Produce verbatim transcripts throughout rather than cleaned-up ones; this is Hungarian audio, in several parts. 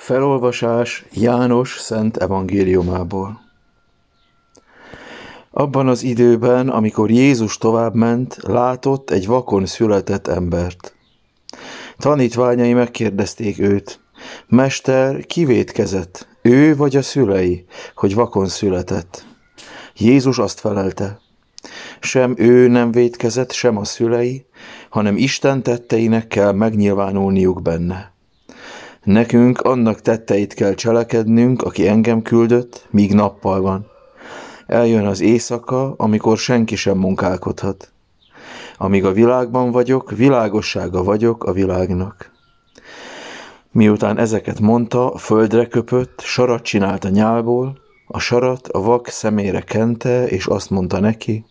Felolvasás János szent evangéliumából. Abban az időben, amikor Jézus továbbment, látott egy vakon született embert. Tanítványai megkérdezték őt: Mester, ki vétkezett, ő vagy a szülei, hogy vakon született? Jézus azt felelte: sem ő nem vétkezett, sem a szülei, hanem Isten tetteinek kell megnyilvánulniuk benne. Nekünk annak tetteit kell cselekednünk, aki engem küldött, míg nappal van. Eljön az éjszaka, amikor senki sem munkálkodhat. Amíg a világban vagyok, világossága vagyok a világnak. Miután ezeket mondta, földre köpött, sarat csinált a nyálból, a sarat a vak szemére kente, és azt mondta neki: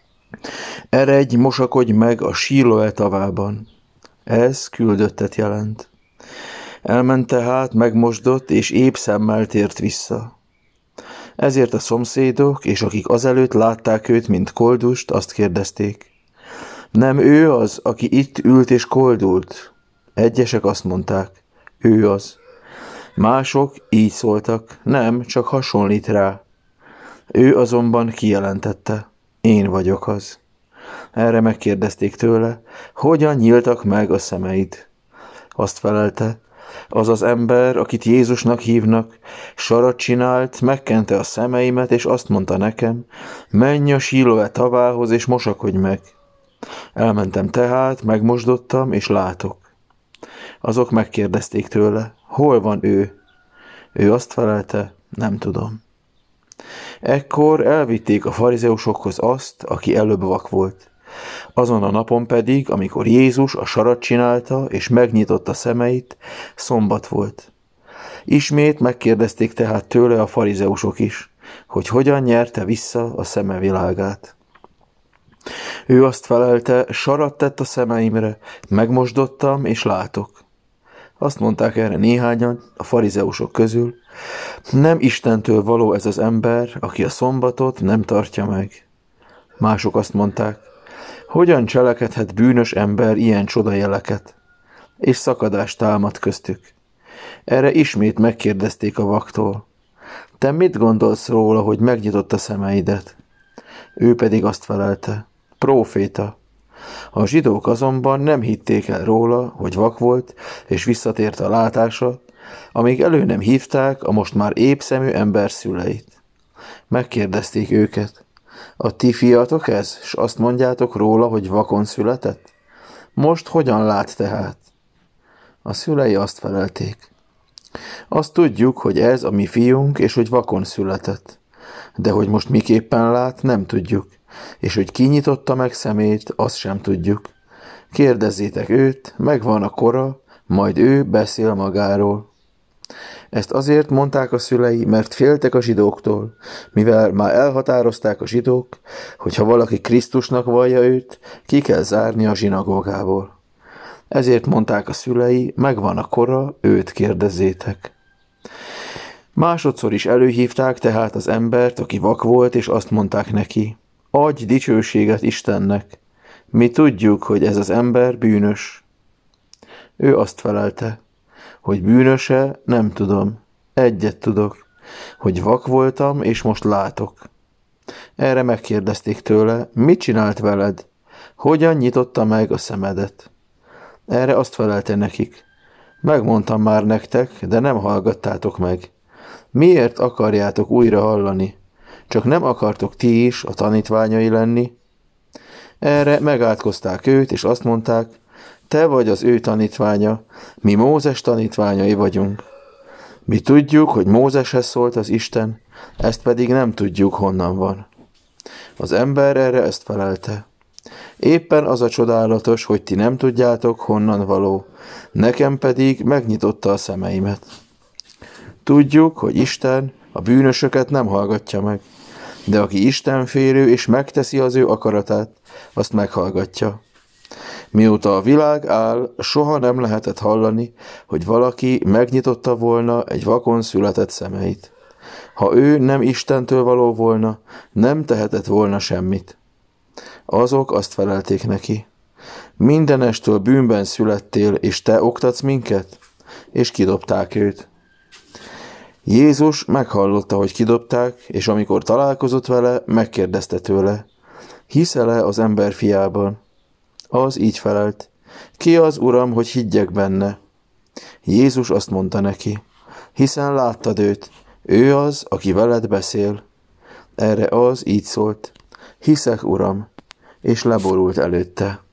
eredj, mosakodj meg a Síloe tavában. Ez küldöttet jelent. Elment tehát, megmosdott, és épp szemmel tért vissza. Ezért a szomszédok, és akik azelőtt látták őt, mint koldust, azt kérdezték: nem ő az, aki itt ült és koldult? Egyesek azt mondták: ő az. Mások így szóltak: nem, csak hasonlít rá. Ő azonban kijelentette: én vagyok az. Erre megkérdezték tőle: hogyan nyíltak meg a szemeid? Azt felelte: az az ember, akit Jézusnak hívnak, sarat csinált, megkente a szemeimet, és azt mondta nekem: menj a Síloe tavához, és mosakodj meg. Elmentem tehát, megmosdottam, és látok. Azok megkérdezték tőle: hol van ő? Ő azt felelte: nem tudom. Ekkor elvitték a farizeusokhoz azt, aki előbb vak volt. Azon a napon pedig, amikor Jézus a sarat csinálta, és megnyitotta szemeit, szombat volt. Ismét megkérdezték tehát tőle a farizeusok is, hogy hogyan nyerte vissza a szeme világát. Ő azt felelte: sarat tett a szemeimre, megmosdottam, és látok. Azt mondták erre néhányan a farizeusok közül: nem Istentől való ez az ember, aki a szombatot nem tartja meg. Mások azt mondták: hogyan cselekedhet bűnös ember ilyen csodajeleket? És szakadást támad köztük. Erre ismét megkérdezték a vaktól: te mit gondolsz róla, hogy megnyitotta szemeidet? Ő pedig azt felelte: próféta. A zsidók azonban nem hitték el róla, hogy vak volt, és visszatért a látása, amíg elő nem hívták a most már épszemű ember szüleit. Megkérdezték őket: a ti fiatok ez, s azt mondjátok róla, hogy vakon született? Most hogyan lát tehát? A szülei azt felelték: azt tudjuk, hogy ez a mi fiunk, és hogy vakon született. De hogy most miképpen lát, nem tudjuk, és hogy kinyitotta meg szemét, azt sem tudjuk. Kérdezzétek őt, megvan a kora, majd ő beszél magáról. Ezt azért mondták a szülei, mert féltek a zsidóktól, mivel már elhatározták a zsidók, hogy ha valaki Krisztusnak vallja őt, ki kell zárni a zsinagógából. Ezért mondták a szülei: megvan a kora, őt kérdezzétek. Másodszor is előhívták tehát az embert, aki vak volt, és azt mondták neki: adj dicsőséget Istennek, mi tudjuk, hogy ez az ember bűnös. Ő azt felelte: hogy bűnöse, nem tudom. Egyet tudok, hogy vak voltam, és most látok. Erre megkérdezték tőle: mit csinált veled? Hogyan nyitotta meg a szemedet? Erre azt felelte nekik: megmondtam már nektek, de nem hallgattátok meg. Miért akarjátok újra hallani? Csak nem akartok ti is a tanítványai lenni? Erre megátkozták őt, és azt mondták: te vagy az ő tanítványa, mi Mózes tanítványai vagyunk. Mi tudjuk, hogy Mózeshez szólt az Isten, ezt pedig nem tudjuk, honnan van. Az ember erre ezt felelte: éppen az a csodálatos, hogy ti nem tudjátok, honnan való, nekem pedig megnyitotta a szemeimet. Tudjuk, hogy Isten a bűnösöket nem hallgatja meg, de aki istenfélő és megteszi az ő akaratát, azt meghallgatja. Mióta a világ áll, soha nem lehetett hallani, hogy valaki megnyitotta volna egy vakon született szemeit. Ha ő nem Istentől való volna, nem tehetett volna semmit. Azok azt felelték neki: mindenestől bűnben születtél, és te oktatsz minket? És kidobták őt. Jézus meghallotta, hogy kidobták, és amikor találkozott vele, megkérdezte tőle, hiszel-e az ember fiában? Az így felelt, ki az, Uram, hogy higgyek benne? Jézus azt mondta neki, hiszen láttad őt, ő az, aki veled beszél. Erre az így szólt, hiszek, Uram, és leborult előtte.